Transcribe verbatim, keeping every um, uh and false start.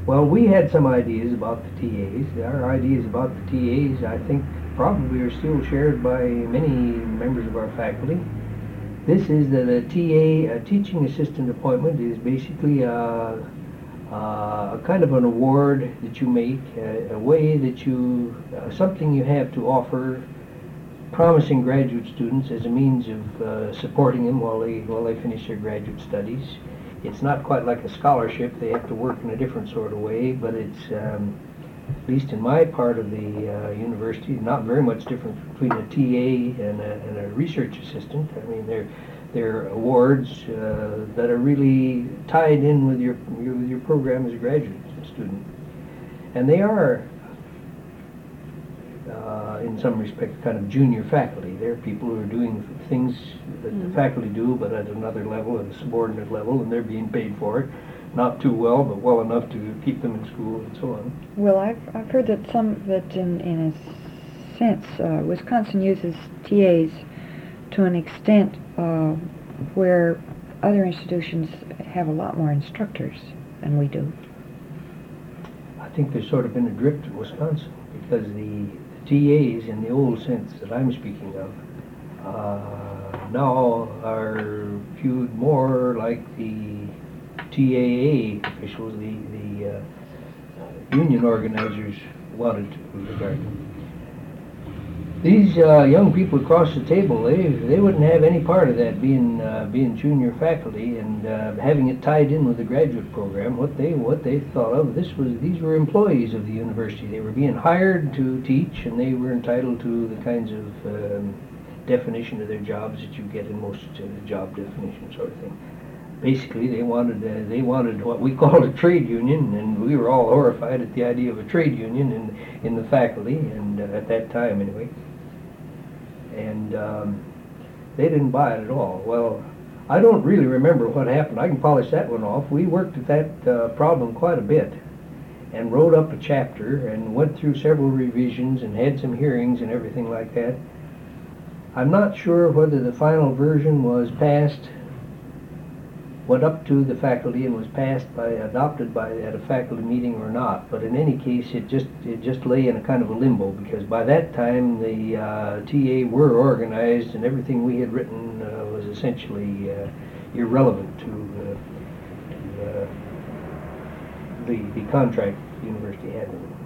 Well, we had some ideas about the T As. Our ideas about the T As, I think, probably are still shared by many members of our faculty. This is that a T A, a teaching assistant appointment, is basically a, a kind of an award that you make, a, a way that you, uh, something you have to offer promising graduate students as a means of uh, supporting them while they while they finish their graduate studies. It's not quite like a scholarship. They have to work in a different sort of way, but it's, um, at least in my part of the uh, university, not very much different between a T A and a, and a research assistant. I mean, they're they're awards uh, that are really tied in with your, your with your program as a graduate student, and they are, uh, in some respects, kind of junior faculty. They're people who are doing things that mm. the faculty do, but at another level, at a subordinate level, and they're being paid for it. Not too well, but well enough to keep them in school and so on. Well, I've I've heard that some that in in a sense, uh, Wisconsin uses T As to an extent uh, where other institutions have a lot more instructors than we do. I think there's sort of been a drift in Wisconsin because the, the T As, in the old sense that I'm speaking of, uh, now are viewed more like the T A A officials, the, the uh, uh, union organizers wanted to regard them. These uh, young people across the table, they they wouldn't have any part of that being uh, being junior faculty and uh, having it tied in with the graduate program. What they what they thought of this was these were employees of the university. They were being hired to teach, and they were entitled to the kinds of um, definition of their jobs that you get in most uh, job definition sort of thing. Basically, they wanted uh, they wanted what we called a trade union, and we were all horrified at the idea of a trade union in in the faculty, and uh, at that time anyway. And um, they didn't buy it at all. Well, I don't really remember what happened. I can polish that one off. We worked at that uh, problem quite a bit, and wrote up a chapter, and went through several revisions, and had some hearings and everything like that. I'm not sure whether the final version was passed. Went up to the faculty and was passed by, adopted by at a faculty meeting or not. But in any case, it just it just lay in a kind of a limbo because by that time the uh, T A were organized and everything we had written uh, was essentially uh, irrelevant to, uh, to uh, the the contract the university had with them.